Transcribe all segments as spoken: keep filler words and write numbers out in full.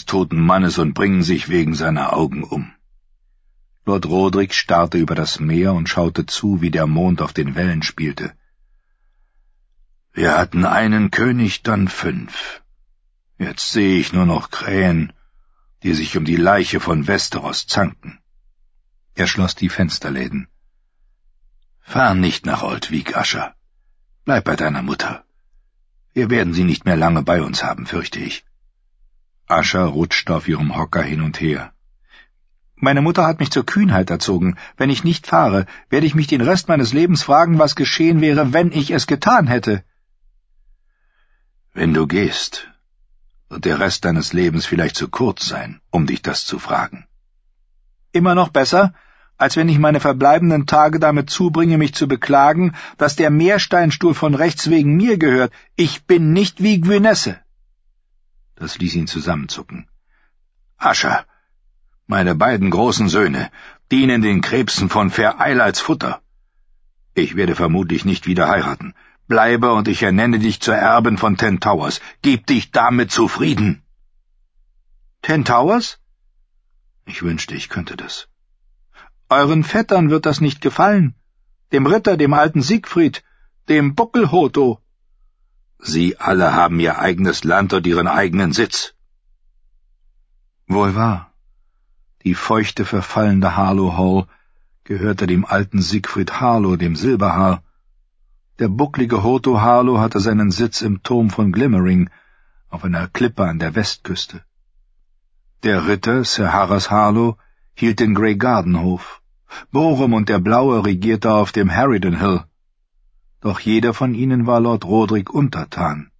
toten Mannes und bringen sich wegen seiner Augen um.« Lord Rodrik starrte über das Meer und schaute zu, wie der Mond auf den Wellen spielte. »Wir hatten einen König, dann fünf. Jetzt sehe ich nur noch Krähen, die sich um die Leiche von Westeros zanken.« Er schloss die Fensterläden. »Fahr nicht nach Old Vic, Asher. Bleib bei deiner Mutter. Wir werden sie nicht mehr lange bei uns haben, fürchte ich.« Asher rutschte auf ihrem Hocker hin und her. »Meine Mutter hat mich zur Kühnheit erzogen. Wenn ich nicht fahre, werde ich mich den Rest meines Lebens fragen, was geschehen wäre, wenn ich es getan hätte.« »Wenn du gehst, wird der Rest deines Lebens vielleicht zu kurz sein, um dich das zu fragen.« »Immer noch besser, als wenn ich meine verbleibenden Tage damit zubringe, mich zu beklagen, dass der Meersteinstuhl von Rechts wegen mir gehört. Ich bin nicht wie Gwynesse.« Das ließ ihn zusammenzucken. »Asher, meine beiden großen Söhne dienen den Krebsen von Fair Isle als Futter. Ich werde vermutlich nicht wieder heiraten. Bleibe, und ich ernenne dich zur Erbin von Ten Towers. Gib dich damit zufrieden.« »Ten Towers?« »Ich wünschte, ich könnte das.« »Euren Vettern wird das nicht gefallen. Dem Ritter, dem alten Siegfried, dem Buckelhoto.« »Sie alle haben ihr eigenes Land und ihren eigenen Sitz.« Wohl wahr. Die feuchte, verfallende Harlow Hall gehörte dem alten Siegfried Harlow, dem Silberhaar. Der bucklige Hoto Harlow hatte seinen Sitz im Turm von Glimmering, auf einer Klippe an der Westküste. Der Ritter, Sir Harras Harlow, hielt den Grey Garden Hof. Borum und der Blaue regierte auf dem Harridan Hill. Doch jeder von ihnen war Lord Rodrik untertan.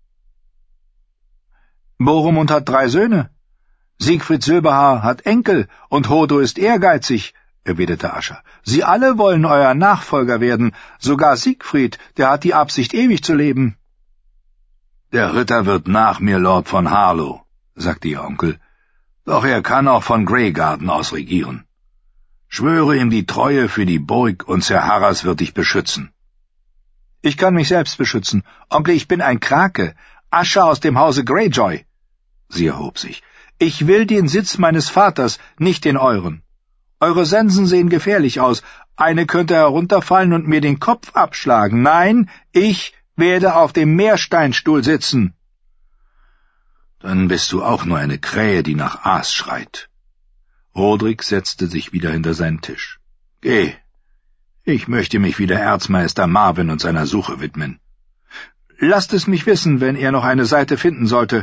»Borumund hat drei Söhne. Siegfried Silberhaar hat Enkel, und Hoto ist ehrgeizig«, erwiderte Asher. »Sie alle wollen euer Nachfolger werden, sogar Siegfried, der hat die Absicht, ewig zu leben.« »Der Ritter wird nach mir Lord von Harlow«, sagte ihr Onkel, »doch er kann auch von Greygarden aus regieren. Schwöre ihm die Treue für die Burg, und Sir Harras wird dich beschützen.« »Ich kann mich selbst beschützen. Onkel, ich bin ein Krake, Asher aus dem Hause Greyjoy.« Sie erhob sich. »Ich will den Sitz meines Vaters, nicht den euren. Eure Sensen sehen gefährlich aus. Eine könnte herunterfallen und mir den Kopf abschlagen. Nein, ich werde auf dem Meersteinstuhl sitzen.« »Dann bist du auch nur eine Krähe, die nach Aas schreit.« Rodrik setzte sich wieder hinter seinen Tisch. »Geh. Ich möchte mich wieder Erzmeister Marwyn und seiner Suche widmen.« »Lasst es mich wissen, wenn er noch eine Seite finden sollte.«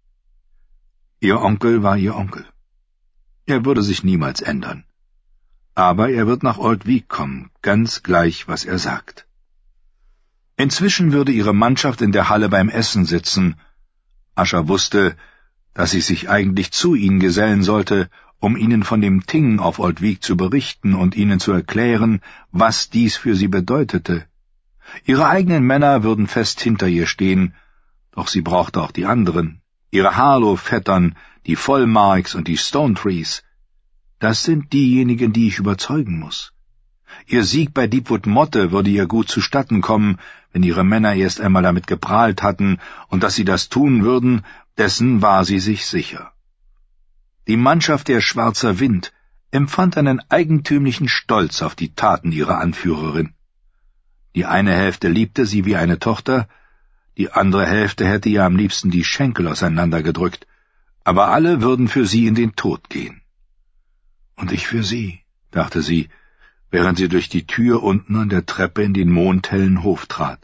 Ihr Onkel war ihr Onkel. Er würde sich niemals ändern. Aber er wird nach Old Vic kommen, ganz gleich, was er sagt. Inzwischen würde ihre Mannschaft in der Halle beim Essen sitzen. Asher wusste, dass sie sich eigentlich zu ihnen gesellen sollte, um ihnen von dem Ting auf Old Vic zu berichten und ihnen zu erklären, was dies für sie bedeutete. Ihre eigenen Männer würden fest hinter ihr stehen, doch sie brauchte auch die anderen, ihre Harlow-Vettern, die Vollmarks und die Stonetrees. Das sind diejenigen, die ich überzeugen muss. Ihr Sieg bei Deepwood Motte würde ihr gut zustatten kommen, wenn ihre Männer erst einmal damit geprahlt hatten, und dass sie das tun würden, dessen war sie sich sicher. Die Mannschaft der Schwarzer Wind empfand einen eigentümlichen Stolz auf die Taten ihrer Anführerin. Die eine Hälfte liebte sie wie eine Tochter, die andere Hälfte hätte ihr am liebsten die Schenkel auseinandergedrückt, aber alle würden für sie in den Tod gehen. Und ich für sie, dachte sie, während sie durch die Tür unten an der Treppe in den mondhellen Hof trat.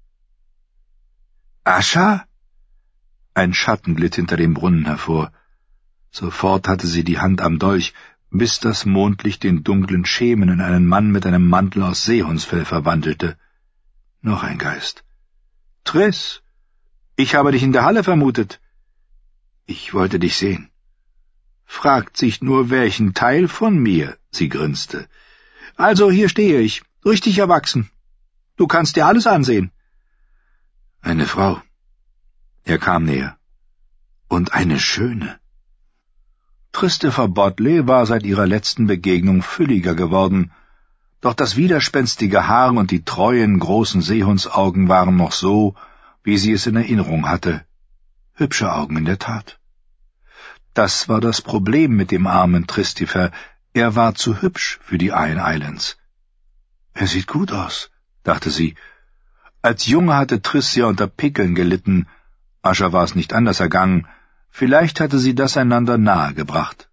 »Asher?« Ein Schatten glitt hinter dem Brunnen hervor. Sofort hatte sie die Hand am Dolch, bis das Mondlicht den dunklen Schemen in einen Mann mit einem Mantel aus Seehundsfell verwandelte. Noch ein Geist. »Triss, ich habe dich in der Halle vermutet.« »Ich wollte dich sehen.« »Fragt sich nur, welchen Teil von mir?« Sie grinste. »Also, hier stehe ich, richtig erwachsen. Du kannst dir alles ansehen.« »Eine Frau.« Er kam näher. »Und eine schöne.« Christopher Bodley war seit ihrer letzten Begegnung fülliger geworden, doch das widerspenstige Haar und die treuen, großen Seehundsaugen waren noch so, wie sie es in Erinnerung hatte. Hübsche Augen in der Tat. Das war das Problem mit dem armen Christopher. Er war zu hübsch für die Iron Islands. »Er sieht gut aus«, dachte sie. Als Junge hatte Triss ja unter Pickeln gelitten. Usher war es nicht anders ergangen. Vielleicht hatte sie das einander nahegebracht.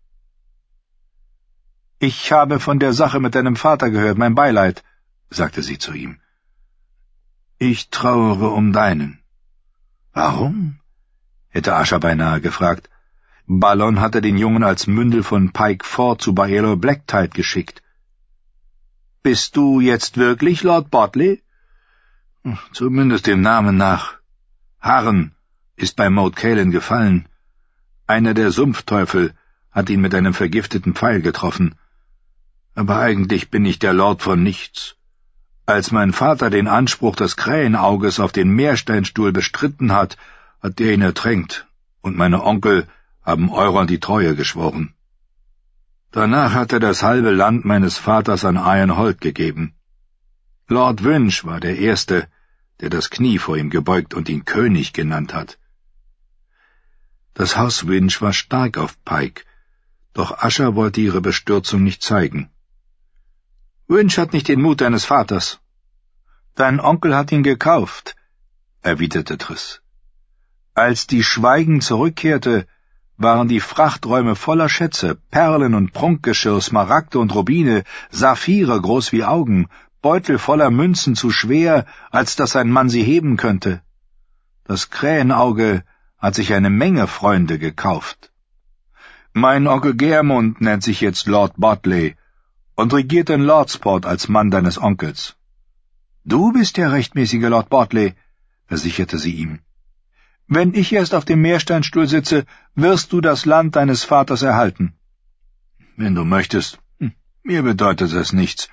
»Ich habe von der Sache mit deinem Vater gehört, mein Beileid«, sagte sie zu ihm. »Ich trauere um deinen.« »Warum?« hätte Usher beinahe gefragt. Ballon hatte den Jungen als Mündel von Pike Fort zu Baelo Blacktide geschickt. »Bist du jetzt wirklich Lord Bodley?« »Zumindest dem Namen nach. Harren ist bei Moat Cailin gefallen. Einer der Sumpfteufel hat ihn mit einem vergifteten Pfeil getroffen. Aber eigentlich bin ich der Lord von nichts. Als mein Vater den Anspruch des Krähenauges auf den Meersteinstuhl bestritten hat, hat er ihn ertränkt, und meine Onkel haben Euron die Treue geschworen. Danach hat er das halbe Land meines Vaters an Ironhold gegeben. Lord Winch war der Erste, der das Knie vor ihm gebeugt und ihn König genannt hat. Das Haus Winch war stark auf Pike, doch Usher wollte ihre Bestürzung nicht zeigen. »Winch hat nicht den Mut deines Vaters. Dein Onkel hat ihn gekauft«, erwiderte Triss. Als die Schweigen zurückkehrte, waren die Frachträume voller Schätze, Perlen und Prunkgeschirr, Smaragde und Rubine, Saphire groß wie Augen, Beutel voller Münzen zu schwer, als dass ein Mann sie heben könnte. Das Krähenauge hat sich eine Menge Freunde gekauft. Mein Onkel Gehrmund nennt sich jetzt Lord Bodley und regiert in Lordsport als Mann deines Onkels. »Du bist der rechtmäßige Lord Bodley«, versicherte sie ihm. »Wenn ich erst auf dem Meersteinstuhl sitze, wirst du das Land deines Vaters erhalten.« »Wenn du möchtest, hm, mir bedeutet es nichts«,